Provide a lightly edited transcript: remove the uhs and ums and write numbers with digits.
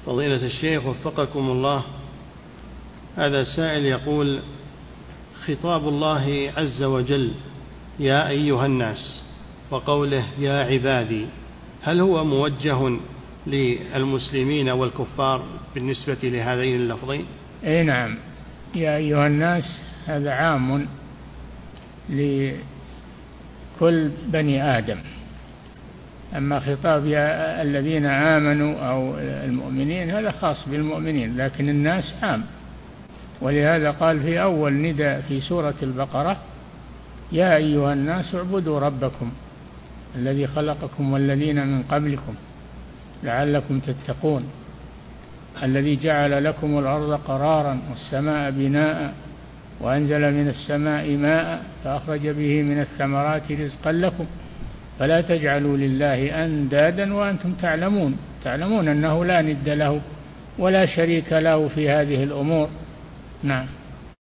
فضيلة الشيخ وفقكم الله، هذا سائل يقول: خطاب الله عز وجل يا أيها الناس وقوله يا عبادي، هل هو موجه للمسلمين والكفار بالنسبة لهذين اللفظين؟ أي نعم، يا أيها الناس هذا عام لكل بني آدم، أما خطاب يا الذين آمنوا أو المؤمنين هذا خاص بالمؤمنين، لكن الناس عام. ولهذا قال في أول نداء في سورة البقرة: يا أيها الناس اعبدوا ربكم الذي خلقكم والذين من قبلكم لعلكم تتقون الذي جعل لكم الأرض قرارا والسماء بناء وأنزل من السماء ماء فأخرج به من الثمرات رزقا لكم فلا تجعلوا لله أندادا وأنتم تعلمون أنه لا ند له ولا شريك له في هذه الأمور. نعم.